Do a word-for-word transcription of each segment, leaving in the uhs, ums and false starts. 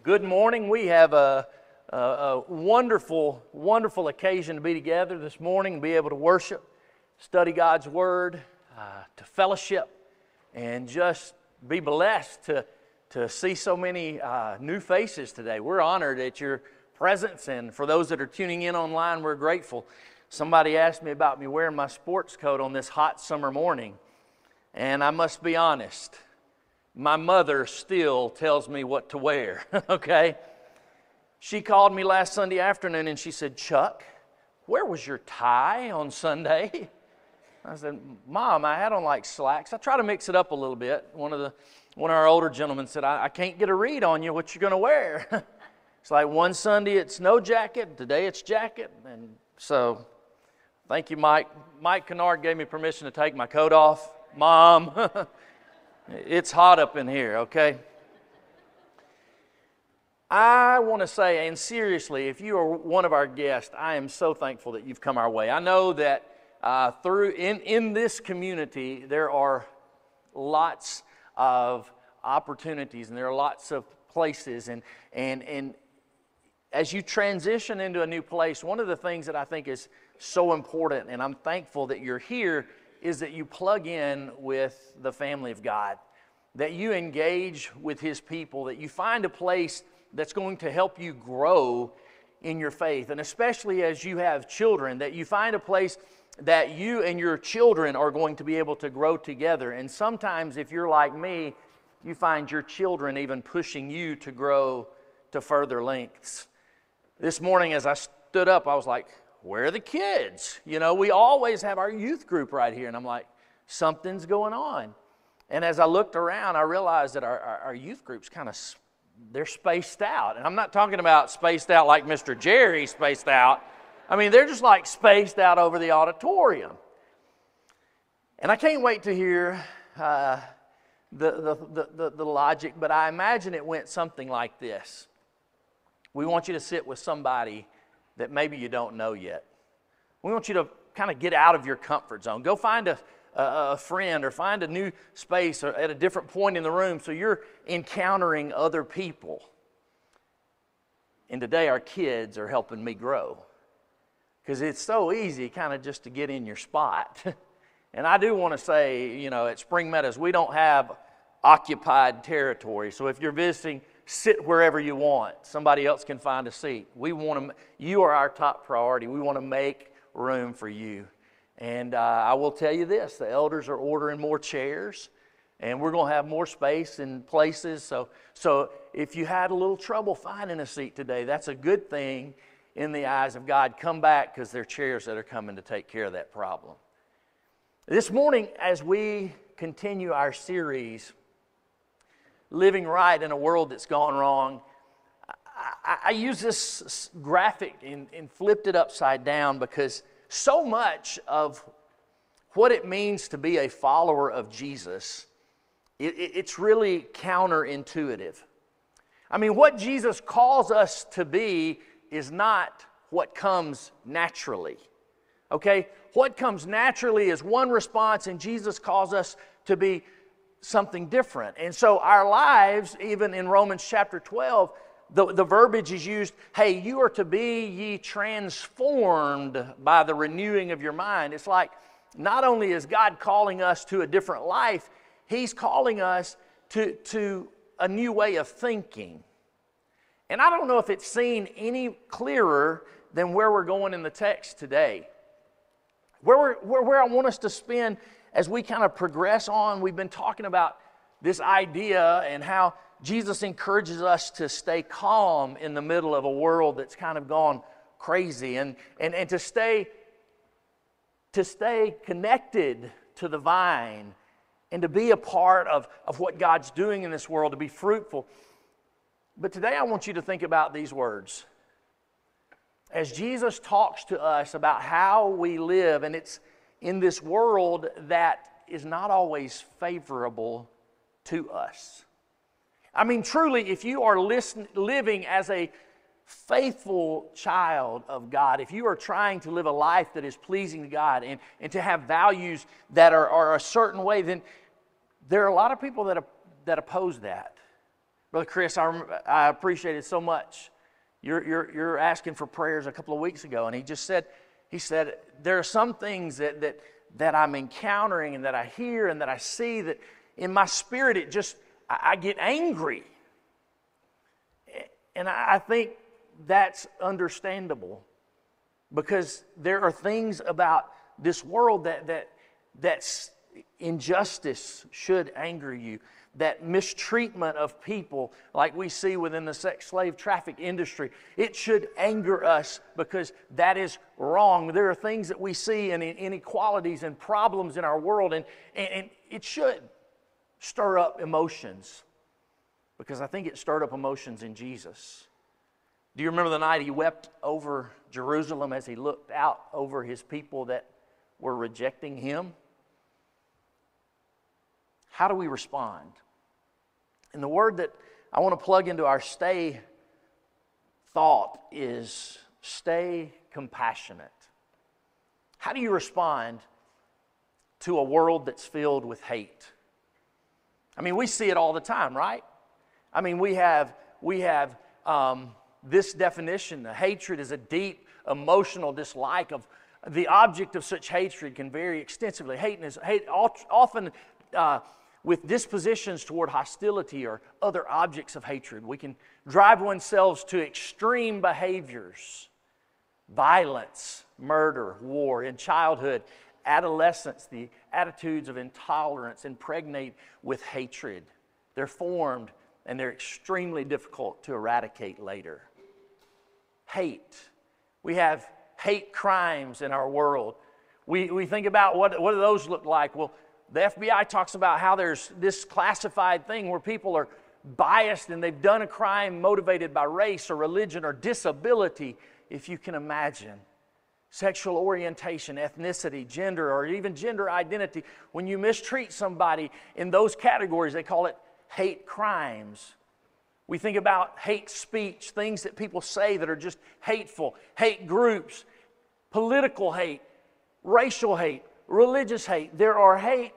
Good morning. We have a, a, a wonderful, wonderful occasion to be together this morning and be able to worship, study God's Word, uh, to fellowship, and just be blessed to, to see so many uh, new faces today. We're honored at your presence, and for those that are tuning in online, we're grateful. Somebody asked me about me wearing my sports coat on this hot summer morning, and I must be honest. My mother still tells me what to wear, okay? She called me last Sunday afternoon and she said, "Chuck, where was your tie on Sunday?" I said, "Mom, I had on like slacks." I try to mix it up a little bit. One of the one of our older gentlemen said, I, I can't get a read on you, what you're going to wear. It's like one Sunday it's no jacket, today it's jacket. And so, thank you, Mike. Mike Kennard gave me permission to take my coat off. Mom. It's hot up in here, okay? I want to say, and seriously, if you are one of our guests, I am so thankful that you've come our way. I know that uh, through in, in this community, there are lots of opportunities and there are lots of places. And, and, and as you transition into a new place, one of the things that I think is so important, and I'm thankful that you're here, is that you plug in with the family of God, that you engage with His people, that you find a place that's going to help you grow in your faith, and especially as you have children, that you find a place that you and your children are going to be able to grow together. And sometimes, if you're like me, you find your children even pushing you to grow to further lengths. This morning as I stood up, I was like, where are the kids? You know, we always have our youth group right here. And I'm like, something's going on. And as I looked around, I realized that our, our, our youth group's kind of, they're spaced out. And I'm not talking about spaced out like Mister Jerry spaced out. I mean, they're just like spaced out over the auditorium. And I can't wait to hear uh, the, the, the, the, the logic, but I imagine it went something like this. We want you to sit with somebody that maybe you don't know yet. We want you to kind of get out of your comfort zone. Go find a, a, a friend or find a new space or at a different point in the room so you're encountering other people. And today our kids are helping me grow because it's so easy kind of just to get in your spot. And I do want to say, you know, at Spring Meadows, we don't have occupied territory. So if you're visiting, sit wherever you want. Somebody else can find a seat. We want to. You are our top priority. We want to make room for you. And uh, I will tell you this: the elders are ordering more chairs, and we're going to have more space in places. So, so if you had a little trouble finding a seat today, that's a good thing in the eyes of God. Come back, because there are chairs that are coming to take care of that problem. This morning, as we continue our series, Living Right in a World That's Gone Wrong, I, I use this graphic and, and flipped it upside down because so much of what it means to be a follower of Jesus, it, it, it's really counterintuitive. I mean, what Jesus calls us to be is not what comes naturally. Okay? What comes naturally is one response, and Jesus calls us to be something different. And so our lives, even in Romans chapter twelve, the, the verbiage is used, hey, you are to be ye transformed by the renewing of your mind. It's like not only is God calling us to a different life, He's calling us to, to a new way of thinking. And I don't know if it's seen any clearer than where we're going in the text today. Where, we're, where, where I want us to spend as we kind of progress on. We've been talking about this idea and how Jesus encourages us to stay calm in the middle of a world that's kind of gone crazy, and, and, and to stay to stay connected to the vine and to be a part of, of what God's doing in this world, to be fruitful. But today I want you to think about these words. As Jesus talks to us about how we live, and it's in this world that is not always favorable to us. I mean, truly, if you are listen, living as a faithful child of God, if you are trying to live a life that is pleasing to God and, and to have values that are, are a certain way, then there are a lot of people that, that oppose that. Brother Chris, I, rem- I appreciate it so much. You're, you're, you're asking for prayers a couple of weeks ago, and he just said, he said, there are some things that, that, that I'm encountering and that I hear and that I see that in my spirit, it just, I, I get angry. And I, I think that's understandable because there are things about this world that, that that's injustice should anger you. That mistreatment of people like we see within the sex slave traffic industry, it should anger us because that is wrong. There are things that we see and inequalities and problems in our world, and, and, and it should stir up emotions because I think it stirred up emotions in Jesus. Do you remember the night he wept over Jerusalem as he looked out over his people that were rejecting him? How do we respond? And the word that I want to plug into our stay thought is stay compassionate. How do you respond to a world that's filled with hate? I mean, we see it all the time, right? I mean, we have we have um, this definition: the hatred is a deep emotional dislike of the object of such hatred can vary extensively. Hate is hate often. Uh, with dispositions toward hostility or other objects of hatred. We can drive oneself to extreme behaviors, violence, murder, war. In childhood, adolescence, the attitudes of intolerance impregnate with hatred. They're formed and they're extremely difficult to eradicate later. Hate. We have hate crimes in our world. We, we think about what, what do those look like? Well, the F B I talks about how there's this classified thing where people are biased and they've done a crime motivated by race or religion or disability, if you can imagine. Sexual orientation, ethnicity, gender, or even gender identity. When you mistreat somebody in those categories, they call it hate crimes. We think about hate speech, things that people say that are just hateful, hate groups, political hate, racial hate, religious hate. There are hate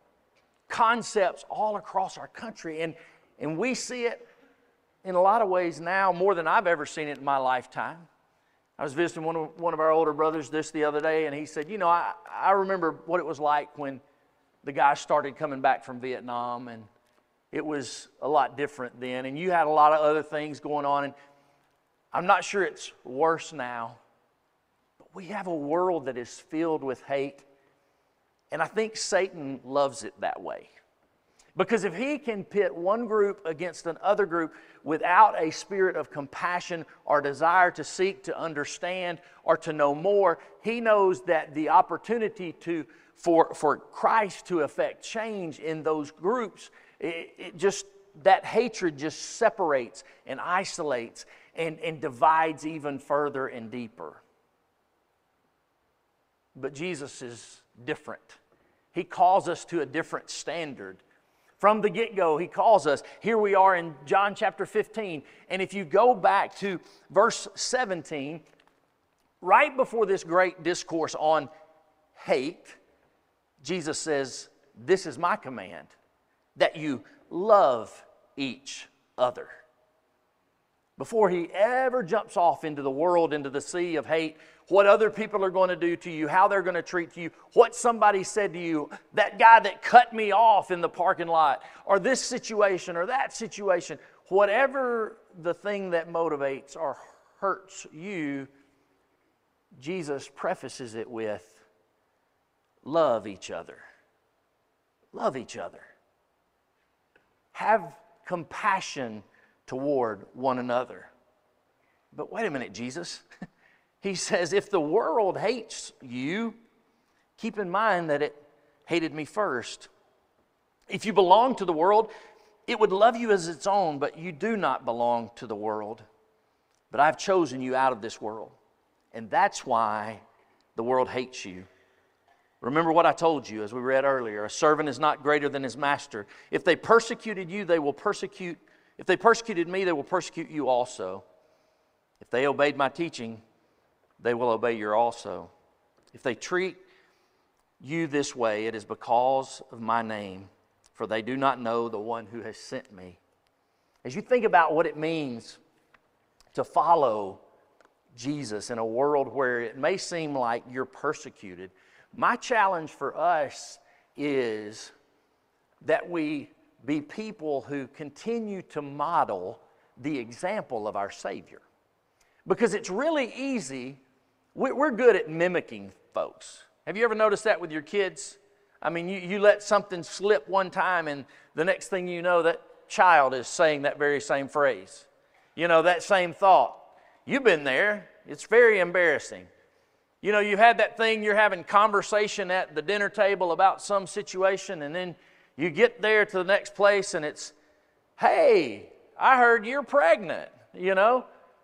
concepts all across our country, and, and we see it in a lot of ways now more than I've ever seen it in my lifetime. I was visiting one of, one of our older brothers this the other day, and he said, you know, I, I remember what it was like when the guys started coming back from Vietnam, and it was a lot different then, and you had a lot of other things going on, and I'm not sure it's worse now, but we have a world that is filled with hate. And I think Satan loves it that way. Because if he can pit one group against another group without a spirit of compassion or desire to seek to understand or to know more, he knows that the opportunity to for, for Christ to effect change in those groups, it, it just that hatred just separates and isolates and, and divides even further and deeper. But Jesus is different. He calls us to a different standard. From the get-go, He calls us. Here we are in John chapter fifteen. And if you go back to verse seventeen, right before this great discourse on hate, Jesus says, "This is my command, that you love each other." Before He ever jumps off into the world, into the sea of hate, what other people are going to do to you, how they're going to treat you, what somebody said to you, that guy that cut me off in the parking lot, or this situation or that situation, whatever the thing that motivates or hurts you, Jesus prefaces it with, love each other. Love each other. Have compassion toward one another. But wait a minute, Jesus. He says, if the world hates you, keep in mind that it hated me first. If you belong to the world, it would love you as its own, but you do not belong to the world. But I've chosen you out of this world, and that's why the world hates you. Remember what I told you as we read earlier. A servant is not greater than his master. If they persecuted you, they will persecute. If they persecuted me, they will persecute you also. If they obeyed my teaching, they will obey your also. If they treat you this way, it is because of my name, for they do not know the one who has sent me. As you think about what it means to follow Jesus in a world where it may seem like you're persecuted, my challenge for us is that we be people who continue to model the example of our Savior. Because it's really easy, we're good at mimicking folks. Have you ever noticed that with your kids? I mean, you, you let something slip one time and the next thing you know, that child is saying that very same phrase. You know, that same thought. You've been there. It's very embarrassing. You know, you had that thing, you're having conversation at the dinner table about some situation, and then you get there to the next place and it's, hey, I heard you're pregnant, you know.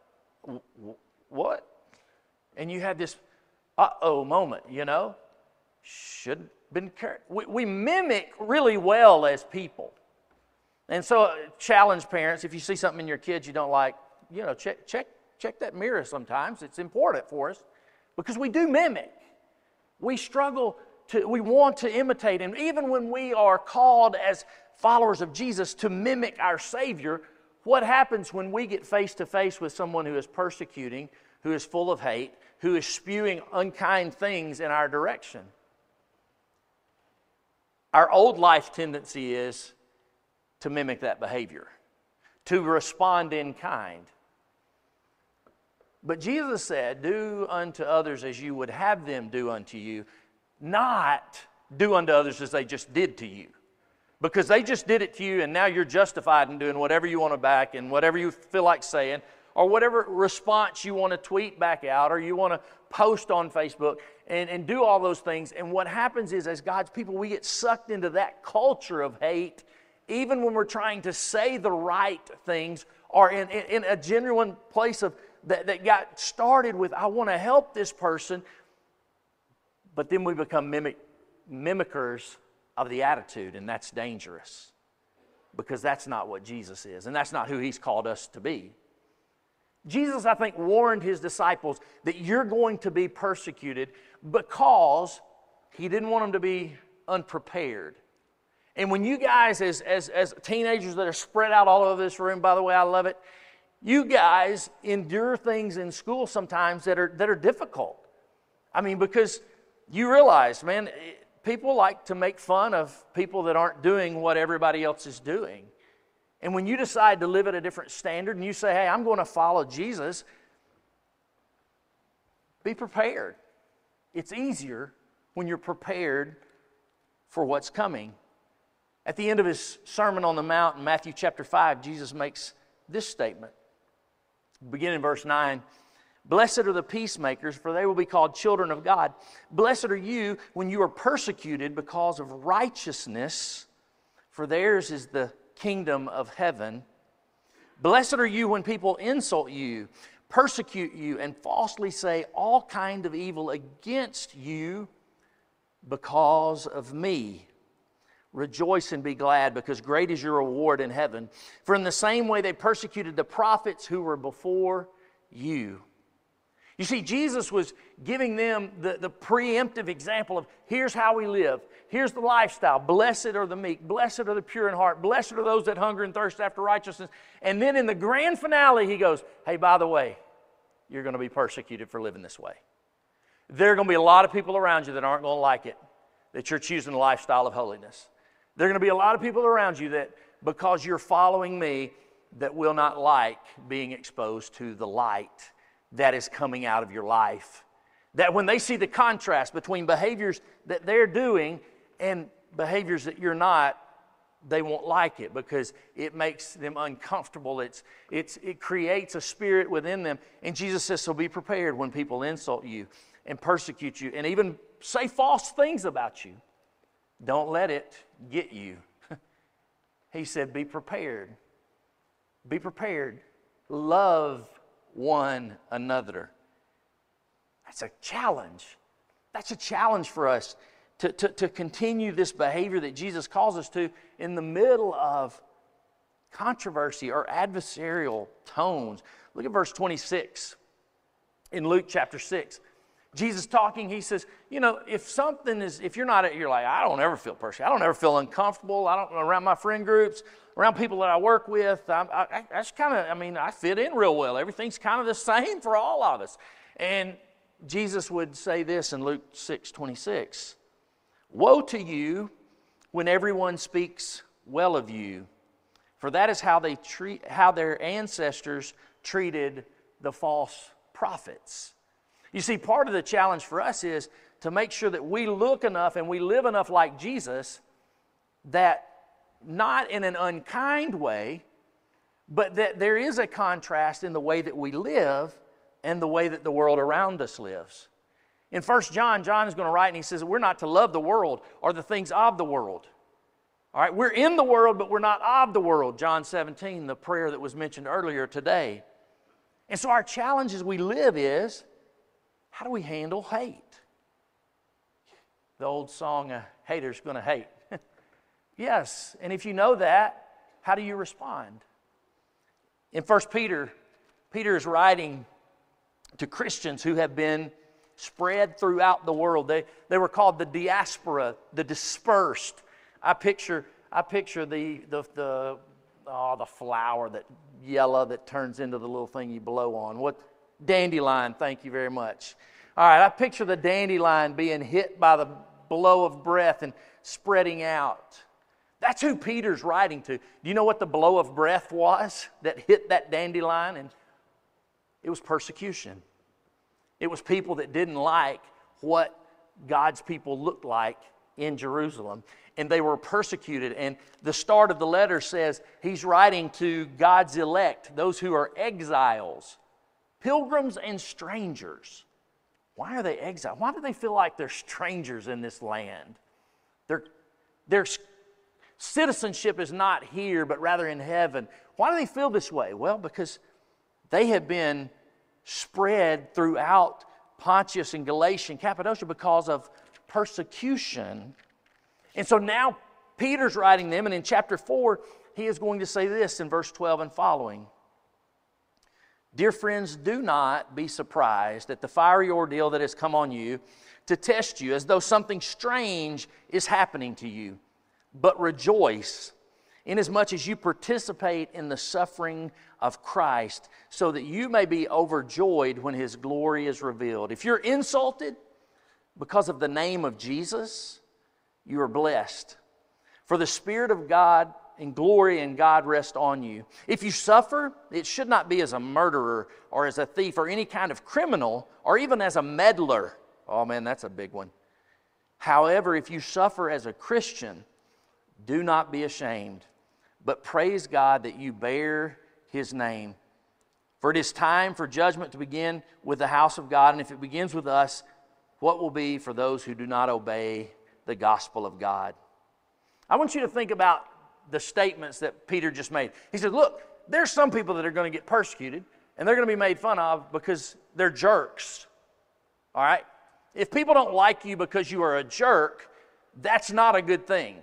What? And you had this uh-oh moment, you know. Should have been careful. We, we mimic really well as people. And so uh, challenge parents, if you see something in your kids you don't like, you know, check, check, check that mirror sometimes. It's important for us because we do mimic. We struggle to, we want to imitate. And even when we are called as followers of Jesus to mimic our Savior, what happens when we get face to face with someone who is persecuting, who is full of hate, who is spewing unkind things in our direction? Our old life tendency is to mimic that behavior, to respond in kind. But Jesus said, do unto others as you would have them do unto you, not do unto others as they just did to you. Because they just did it to you and now you're justified in doing whatever you want to back and whatever you feel like saying, or whatever response you want to tweet back out, or you want to post on Facebook and, and do all those things. And what happens is, as God's people, we get sucked into that culture of hate, even when we're trying to say the right things, or in, in, in a genuine place of that, that got started with, I want to help this person, but then we become mimic, mimickers of the attitude, and that's dangerous, because that's not what Jesus is, and that's not who He's called us to be. Jesus, I think, warned His disciples that you're going to be persecuted because He didn't want them to be unprepared. And when you guys, as, as, as teenagers that are spread out all over this room, by the way, I love it, you guys endure things in school sometimes that are, that are difficult. I mean, because you realize, man, people like to make fun of people that aren't doing what everybody else is doing. And when you decide to live at a different standard and you say, hey, I'm going to follow Jesus, be prepared. It's easier when you're prepared for what's coming. At the end of His Sermon on the Mount in Matthew chapter five, Jesus makes this statement. Beginning in verse nine, blessed are the peacemakers, for they will be called children of God. Blessed are you when you are persecuted because of righteousness, for theirs is the kingdom of heaven. Blessed are you when people insult you, persecute you, and falsely say all kind of evil against you because of me. Rejoice and be glad, because great is your reward in heaven. For in the same way they persecuted the prophets who were before you. You see, Jesus was giving them the, the preemptive example of here's how we live. Here's the lifestyle. Blessed are the meek. Blessed are the pure in heart. Blessed are those that hunger and thirst after righteousness. And then in the grand finale, He goes, hey, by the way, you're going to be persecuted for living this way. There are going to be a lot of people around you that aren't going to like it, that you're choosing a lifestyle of holiness. There are going to be a lot of people around you that, because you're following me, that will not like being exposed to the light that is coming out of your life. That when they see the contrast between behaviors that they're doing and behaviors that you're not, they won't like it because it makes them uncomfortable. It's, it's, it creates a spirit within them. And Jesus says, so be prepared when people insult you and persecute you and even say false things about you. Don't let it get you. He said, be prepared. Be prepared. Love one another. That's a challenge. That's a challenge for us to, to, to continue this behavior that Jesus calls us to in the middle of controversy or adversarial tones. Look at verse twenty-six in Luke chapter six. Jesus talking, he says, you know, if something is, if you're not, you're like, I don't ever feel persecuted. I don't ever feel uncomfortable. I don't, around my friend groups, around people that I work with, I, I, I just kind of, I mean, I fit in real well. Everything's kind of the same for all of us. And Jesus would say this in Luke six twenty-six, woe to you when everyone speaks well of you, for that is how they treat, how their ancestors treated the false prophets. You see, part of the challenge for us is to make sure that we look enough and we live enough like Jesus that not in an unkind way, but that there is a contrast in the way that we live and the way that the world around us lives. In First John, John is going to write and he says we're not to love the world or the things of the world. All right, we're in the world, but we're not of the world. John seventeen, the prayer that was mentioned earlier today. And so our challenge as we live is, how do we handle hate? The old song, a hater's going to hate. Yes, and if you know that, how do you respond? In First Peter, Peter is writing to Christians who have been spread throughout the world. They, they were called the diaspora, the dispersed. I picture, I picture the, the, the, oh, the flower, that yellow that turns into the little thing you blow on. What? Dandelion, thank you very much. All right, I picture the dandelion being hit by the blow of breath and spreading out. That's who Peter's writing to. Do you know what the blow of breath was that hit that dandelion? And it was persecution. It was people that didn't like what God's people looked like in Jerusalem. And they were persecuted. And the start of the letter says he's writing to God's elect, those who are exiles, pilgrims and strangers. Why are they exiled? Why do they feel like they're strangers in this land? Their, their citizenship is not here, but rather in heaven. Why do they feel this way? Well, because they have been spread throughout Pontus and Galatia and Cappadocia because of persecution. And so now Peter's writing them, and in chapter four, he is going to say this in verse twelve and following. Dear friends, do not be surprised at the fiery ordeal that has come on you to test you as though something strange is happening to you. But rejoice inasmuch as you participate in the suffering of Christ, so that you may be overjoyed when His glory is revealed. If you're insulted because of the name of Jesus, you are blessed. For the Spirit of God and glory and God rest on you. If you suffer, it should not be as a murderer or as a thief or any kind of criminal or even as a meddler. Oh man, that's a big one. However, if you suffer as a Christian, do not be ashamed, but praise God that you bear His name. For it is time for judgment to begin with the house of God, and if it begins with us, what will be for those who do not obey the gospel of God? I want you to think about the statements that Peter just made. He said, look, there's some people that are going to get persecuted, and they're going to be made fun of because they're jerks. All right? If people don't like you because you are a jerk, that's not a good thing.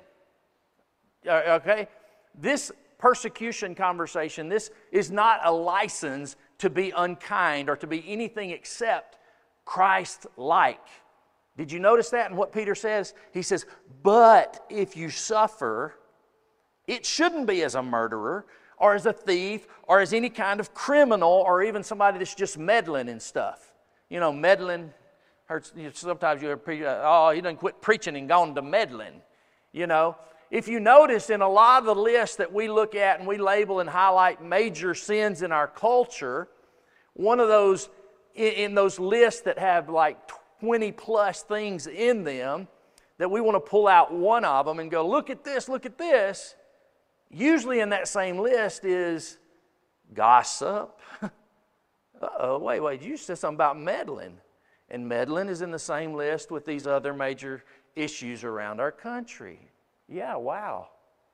Okay? This persecution conversation, this is not a license to be unkind or to be anything except Christ-like. Did you notice that in what Peter says? He says, but if you suffer, it shouldn't be as a murderer or as a thief or as any kind of criminal or even somebody that's just meddling in stuff. You know, meddling, hurts, you know, sometimes you hear, pre- oh, he done quit preaching and gone to meddling. You know, if you notice in a lot of the lists that we look at and we label and highlight major sins in our culture, one of those, in, in those lists that have like twenty plus things in them, that we want to pull out one of them and go, look at this, look at this. Usually in that same list is gossip. Uh-oh, wait, wait, you said something about meddling. And meddling is in the same list with these other major issues around our country. Yeah, wow.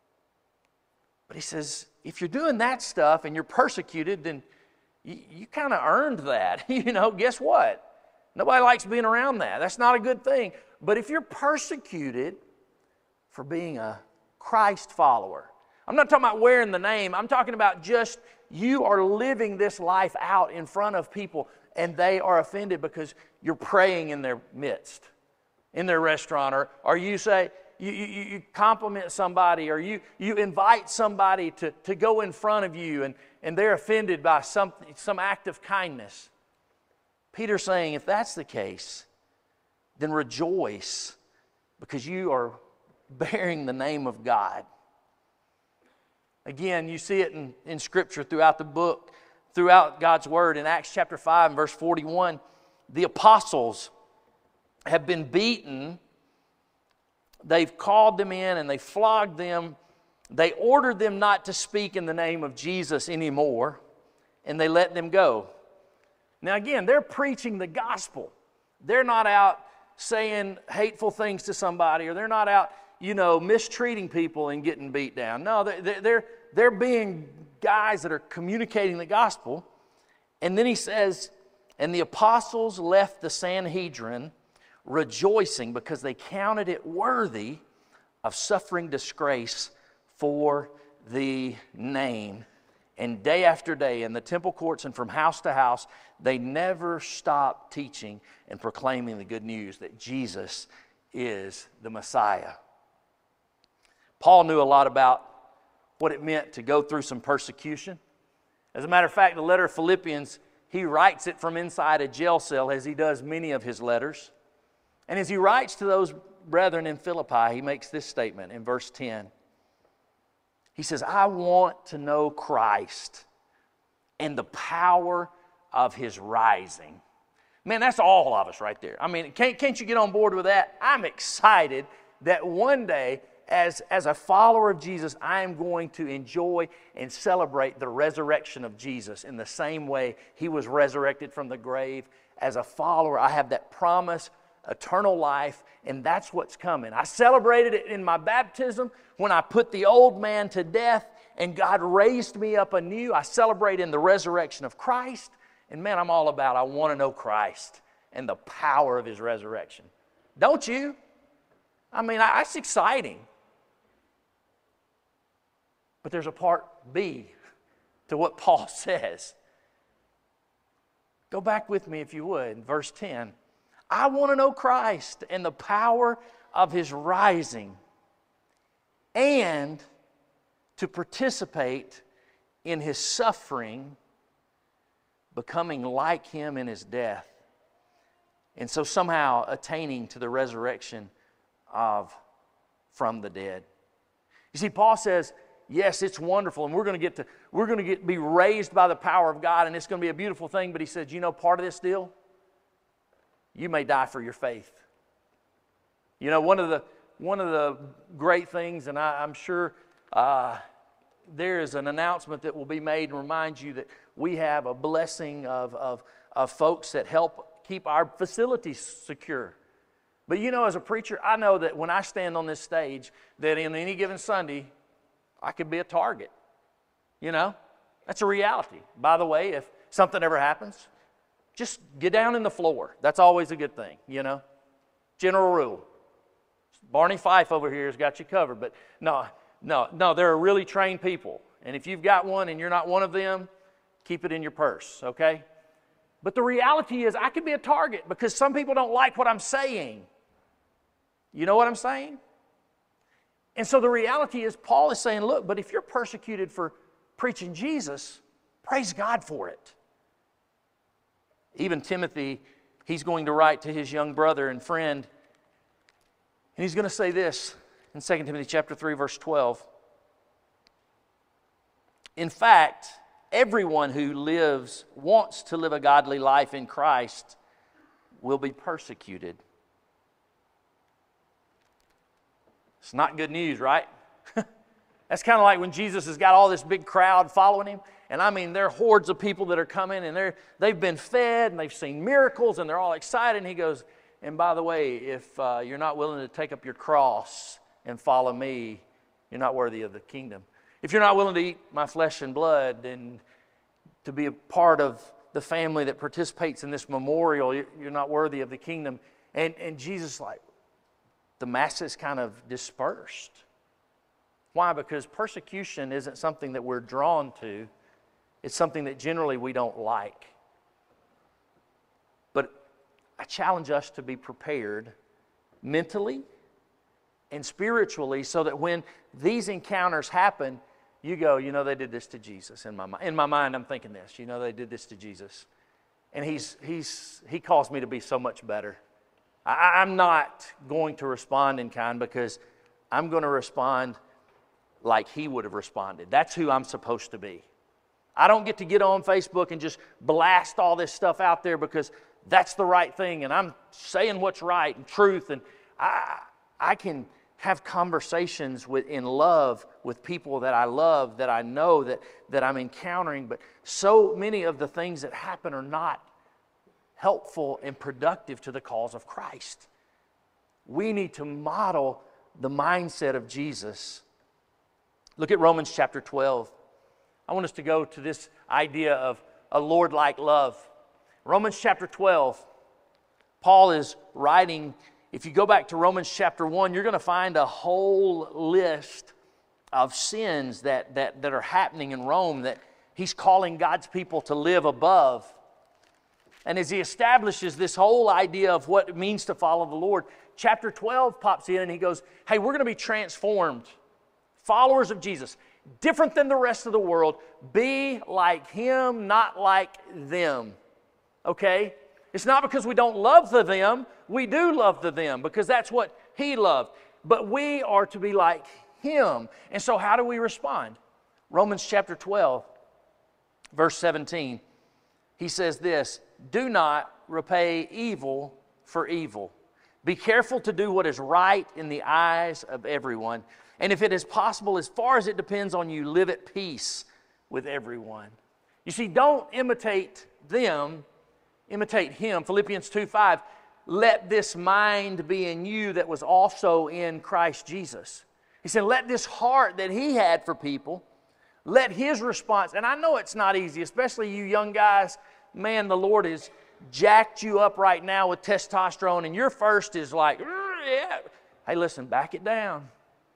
But he says, if you're doing that stuff and you're persecuted, then you, you kind of earned that. You know, guess what? Nobody likes being around that. That's not a good thing. But if you're persecuted for being a Christ follower, I'm not talking about wearing the name. I'm talking about just you are living this life out in front of people and they are offended because you're praying in their midst, in their restaurant, or, or you say, you, you, you compliment somebody, or you, you invite somebody to, to go in front of you, and, and they're offended by some, some act of kindness. Peter's saying, if that's the case, then rejoice, because you are bearing the name of God. Again, you see it in, in Scripture throughout the book, throughout God's Word. In Acts chapter five and verse forty-one, the apostles have been beaten. They've called them in and they flogged them. They ordered them not to speak in the name of Jesus anymore, and they let them go. Now again, they're preaching the gospel. They're not out saying hateful things to somebody, or they're not out, you know, mistreating people and getting beat down. No, they're, they're, they're being guys that are communicating the gospel. And then he says, and the apostles left the Sanhedrin rejoicing because they counted it worthy of suffering disgrace for the name. And day after day in the temple courts and from house to house, they never stopped teaching and proclaiming the good news that Jesus is the Messiah. Paul knew a lot about what it meant to go through some persecution. As a matter of fact, the letter of Philippians, he writes it from inside a jail cell, as he does many of his letters. And as he writes to those brethren in Philippi, he makes this statement in verse ten. He says, I want to know Christ and the power of His rising. Man, that's all of us right there. I mean, can't, can't you get on board with that? I'm excited that one day, as, as a follower of Jesus, I am going to enjoy and celebrate the resurrection of Jesus in the same way He was resurrected from the grave. As a follower, I have that promise, eternal life, and that's what's coming. I celebrated it in my baptism when I put the old man to death and God raised me up anew. I celebrate in the resurrection of Christ, and man, I'm all about, I want to know Christ and the power of His resurrection. Don't you? I mean, that's exciting. But there's a part B to what Paul says. Go back with me if you would, verse ten. I want to know Christ and the power of His rising, and to participate in His suffering, becoming like Him in His death, and so somehow attaining to the resurrection of from the dead. You see, Paul says, yes, it's wonderful, and we're going to get to we're going to get be raised by the power of God, and it's going to be a beautiful thing. But he said, you know, part of this deal, you may die for your faith. You know, one of the one of the great things, and I, I'm sure uh, there is an announcement that will be made and remind you that we have a blessing of, of, of folks that help keep our facilities secure. But you know, as a preacher, I know that when I stand on this stage, that in any given Sunday, I could be a target. You know, that's a reality. By the way, if something ever happens, just get down in the floor. That's always a good thing, you know. General rule. Barney Fife over here has got you covered. But no, no, no, there are really trained people. And if you've got one and you're not one of them, keep it in your purse, okay? But the reality is I could be a target because some people don't like what I'm saying. You know what I'm saying? And so the reality is Paul is saying, look, but if you're persecuted for preaching Jesus, praise God for it. Even Timothy, he's going to write to his young brother and friend, and he's going to say this in Second Timothy chapter three, verse twelve. In fact, everyone who lives, wants to live a godly life in Christ will be persecuted. It's not good news, right? That's kind of like when Jesus has got all this big crowd following Him. And I mean, there are hordes of people that are coming, and they're, they've been fed, and they've seen miracles, and they're all excited. And He goes, and by the way, if uh, you're not willing to take up your cross and follow Me, you're not worthy of the kingdom. If you're not willing to eat My flesh and blood and to be a part of the family that participates in this memorial, you're not worthy of the kingdom. And, and Jesus, like, the masses kind of dispersed. Why? Because persecution isn't something that we're drawn to. It's something that generally we don't like. I challenge us to be prepared mentally and spiritually so that when these encounters happen, you go, you know, they did this to Jesus. In my mind, in my mind, I'm thinking this. You know, they did this to Jesus, and he's he's he caused me to be so much better. I, I'm not going to respond in kind because I'm going to respond like he would have responded. That's who I'm supposed to be. I don't get to get on Facebook and just blast all this stuff out there because that's the right thing, and I'm saying what's right and truth, and I I can have conversations with, in love with people that I love, that I know, that, that I'm encountering. But so many of the things that happen are not helpful and productive to the cause of Christ. We need to model the mindset of Jesus. Look at Romans chapter twelve. I want us to go to this idea of a Lord-like love. Romans chapter twelve, Paul is writing. If you go back to Romans chapter one, you're going to find a whole list of sins that, that, that are happening in Rome that he's calling God's people to live above. And as he establishes this whole idea of what it means to follow the Lord, chapter twelve pops in and he goes, hey, we're going to be transformed. Followers of Jesus, different than the rest of the world. Be like him, not like them. Okay? It's not because we don't love the them. We do love the them because that's what he loved. But we are to be like him. And so how do we respond? Romans chapter twelve, verse seventeen. He says this, do not repay evil for evil. Be careful to do what is right in the eyes of everyone. And if it is possible, as far as it depends on you, live at peace with everyone. You see, don't imitate them. Imitate him. Philippians two five, let this mind be in you that was also in Christ Jesus. He said, let this heart that he had for people, let his response, and I know it's not easy, especially you young guys, man, the Lord has jacked you up right now with testosterone, and your first is like, yeah. Hey, listen, back it down.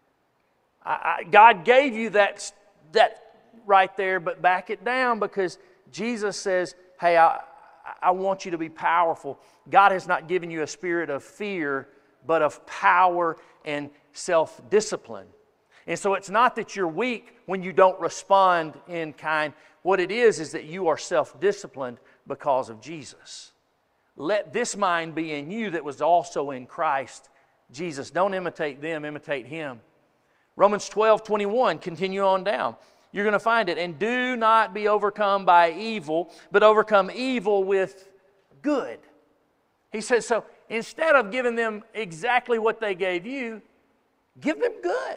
I, I, God gave you that, that right there, but back it down because Jesus says, hey, I, I want you to be powerful. God has not given you a spirit of fear, but of power and self-discipline. And so it's not that you're weak when you don't respond in kind. What it is is that you are self-disciplined because of Jesus. Let this mind be in you that was also in Christ Jesus. Don't imitate them, imitate him. Romans twelve twenty-one, continue on down. You're going to find it. And do not be overcome by evil, but overcome evil with good. He says, so instead of giving them exactly what they gave you, give them good.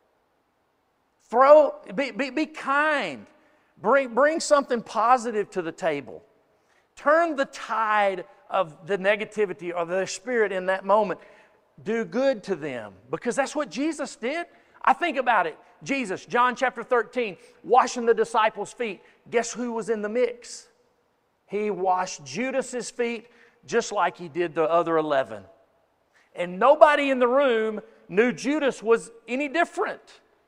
Throw, be, be, be kind. Bring, bring something positive to the table. Turn the tide of the negativity or the spirit in that moment. Do good to them because that's what Jesus did. I think about it. Jesus, John chapter thirteen, washing the disciples' feet. Guess who was in the mix? He washed Judas's feet just like he did the other eleven. And nobody in the room knew Judas was any different.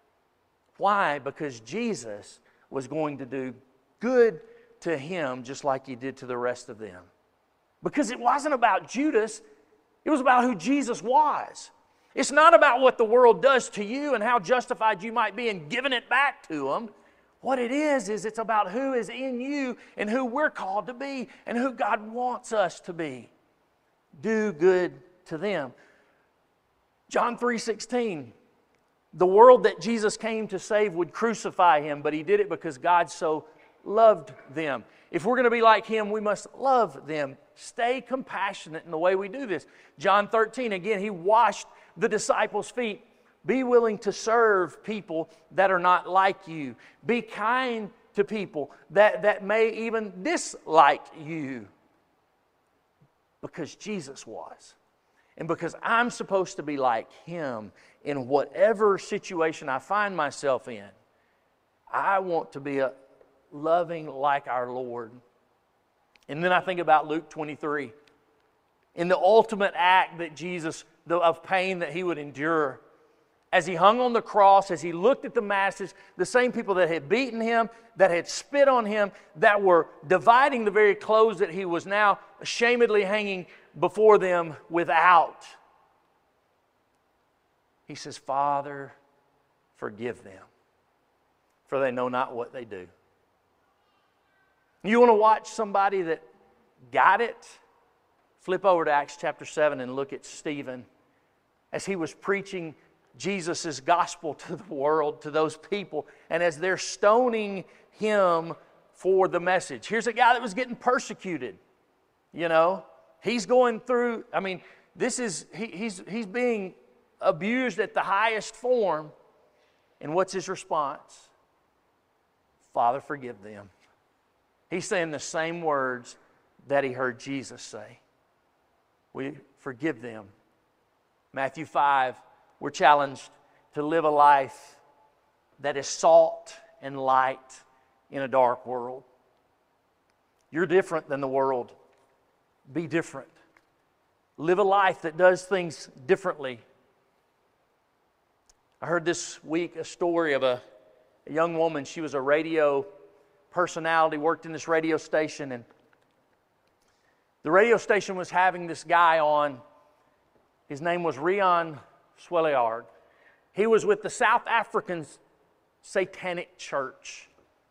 Why? Because Jesus was going to do good to him just like he did to the rest of them. Because it wasn't about Judas, it was about who Jesus was. It's not about what the world does to you and how justified you might be in giving it back to them. What it is, is it's about who is in you and who we're called to be and who God wants us to be. Do good to them. John three sixteen, the world that Jesus came to save would crucify him, but he did it because God so loved them. If we're going to be like him, we must love them. Stay compassionate in the way we do this. John thirteen, again, he washed the disciples' feet. Be willing to serve people that are not like you. Be kind to people that, that may even dislike you. Because Jesus was. And because I'm supposed to be like him in whatever situation I find myself in. I want to be a loving like our Lord. And then I think about Luke twenty-three. In the ultimate act that Jesus, the, of pain that he would endure, as he hung on the cross, as he looked at the masses, the same people that had beaten him, that had spit on him, that were dividing the very clothes that he was now ashamedly hanging before them without. He says, Father, forgive them, for they know not what they do. You want to watch somebody that got it? Flip over to Acts chapter seven and look at Stephen as he was preaching Jesus' gospel to the world, to those people, and as they're stoning him for the message. Here's a guy that was getting persecuted, you know. He's going through, I mean, this is, he, he's, he's being abused at the highest form. And what's his response? Father, forgive them. He's saying the same words that he heard Jesus say. We forgive them. Matthew five, we're challenged to live a life that is salt and light in a dark world. You're different than the world. Be different. Live a life that does things differently. I heard this week a story of a, a young woman. She was a radio personality, worked in this radio station, and the radio station was having this guy on. His name was Rian Swelliard. He was with the South African Satanic Church.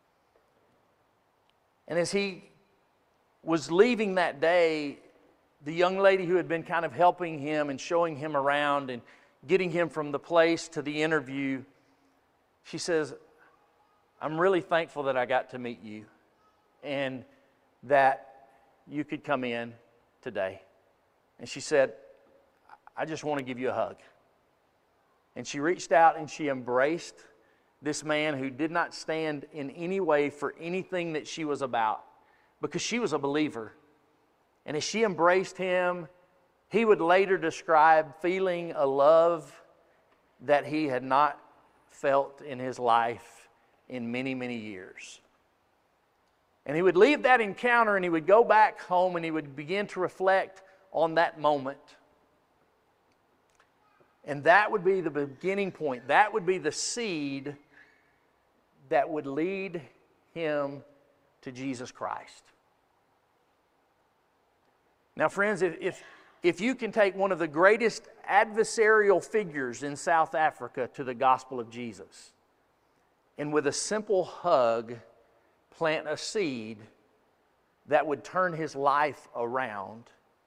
And as he was leaving that day, the young lady who had been kind of helping him and showing him around and getting him from the place to the interview, she says, I'm really thankful that I got to meet you and that you could come in today. And she said, I just want to give you a hug. And she reached out and she embraced this man who did not stand in any way for anything that she was about, because she was a believer. And as she embraced him, he would later describe feeling a love that he had not felt in his life in many, many years. And he would leave that encounter and he would go back home and he would begin to reflect on that moment. And that would be the beginning point. That would be the seed that would lead him to Jesus Christ. Now, friends, if, if, if you can take one of the greatest adversarial figures in South Africa to the gospel of Jesus, and with a simple hug, plant a seed that would turn his life around,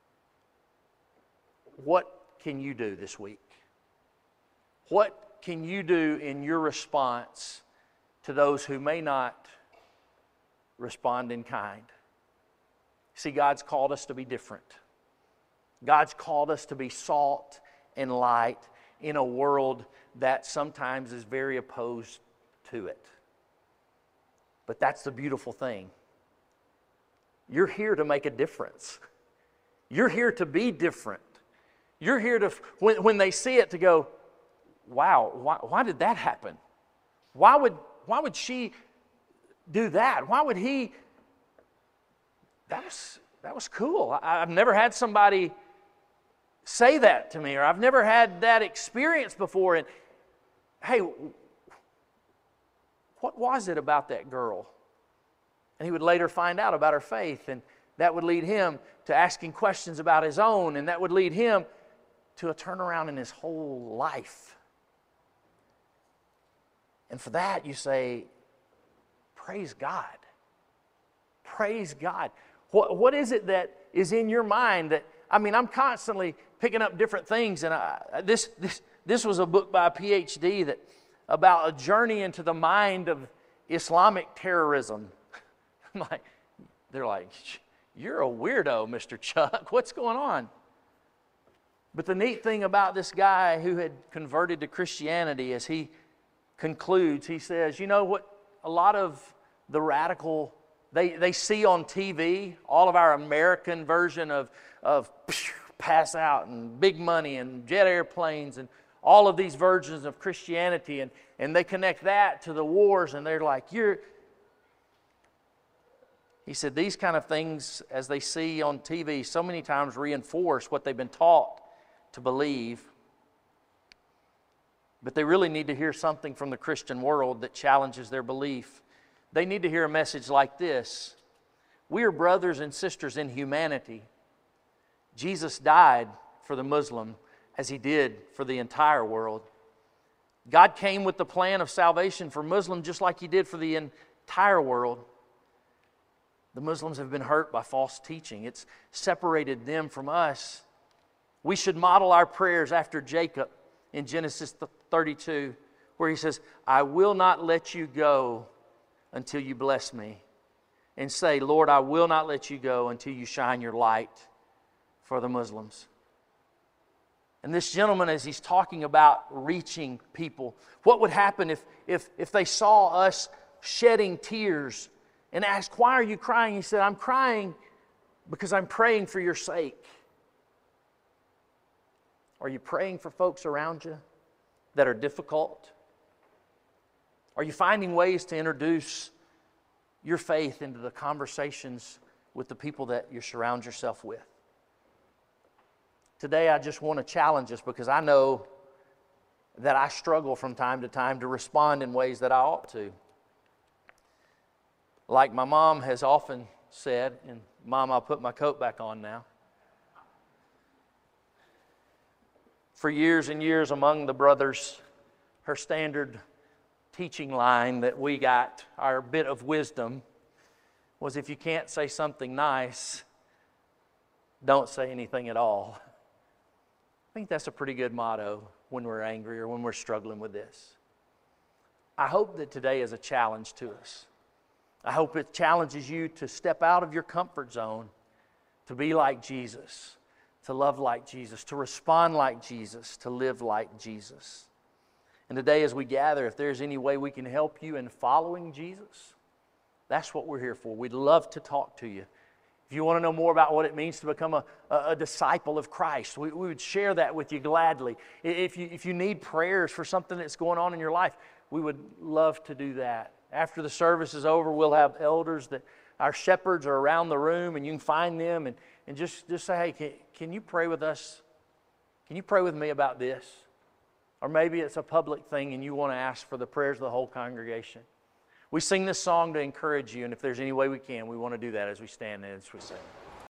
what can you do this week? What can you do in your response to those who may not respond in kind? See, God's called us to be different. God's called us to be salt and light in a world that sometimes is very opposed to it. But that's the beautiful thing. You're here to make a difference. You're here to be different. You're here to, when, when they see it, to go, wow, why, why did that happen? Why would, why would she do that? Why would he? That was, that was cool. I, I've never had somebody say that to me, or I've never had that experience before. And hey, what was it about that girl? And he would later find out about her faith, and that would lead him to asking questions about his own, and that would lead him to a turnaround in his whole life. And for that, you say, praise God. Praise God. What, what is it that is in your mind that, I mean, I'm constantly picking up different things, and I, this, this, this was a book by a P H D that, about a journey into the mind of Islamic terrorism. I'm like, they're like, you're a weirdo, Mister Chuck. What's going on? But the neat thing about this guy who had converted to Christianity, as he concludes, he says, you know what, a lot of the radical, they, they see on T V, all of our American version of, of pass out and big money and jet airplanes and all of these versions of Christianity, and, and they connect that to the wars, and they're like, you're... He said, these kind of things, as they see on T V, so many times reinforce what they've been taught to believe. but they really need to hear something from the Christian world that challenges their belief. They need to hear a message like this: we are brothers and sisters in humanity. Jesus died for the Muslim as He did for the entire world. God came with the plan of salvation for Muslims just like He did for the entire world. The Muslims have been hurt by false teaching. It's separated them from us. We should model our prayers after Jacob in Genesis thirty-two, where he says, I will not let you go until you bless me. And say, Lord, I will not let you go until you shine your light for the Muslims. And this gentleman, as he's talking about reaching people, what would happen if, if, if they saw us shedding tears and asked, why are you crying? He said, I'm crying because I'm praying for your sake. Are you praying for folks around you that are difficult? Are you finding ways to introduce your faith into the conversations with the people that you surround yourself with? Today, I just want to challenge us because I know that I struggle from time to time to respond in ways that I ought to. Like my mom has often said, and Mom, I'll put my coat back on now. For years and years among the brothers, her standard teaching line that we got, our bit of wisdom, was if you can't say something nice, don't say anything at all. I think that's a pretty good motto when we're angry or when we're struggling with this. I hope that today is a challenge to us. I hope it challenges you to step out of your comfort zone, to be like Jesus, to love like Jesus, to respond like Jesus, to live like Jesus. And today as we gather, if there's any way we can help you in following Jesus, that's what we're here for. We'd love to talk to you. If you want to know more about what it means to become a, a, a disciple of Christ, we, we would share that with you gladly. If you, if you need prayers for something that's going on in your life, we would love to do that. After the service is over, we'll have elders that our shepherds are around the room, and you can find them and, and just, just say, hey, can, can you pray with us? Can you pray with me about this? Or maybe it's a public thing and you want to ask for the prayers of the whole congregation. We sing this song to encourage you, and if there's any way we can, we want to do that as we stand and as we sing.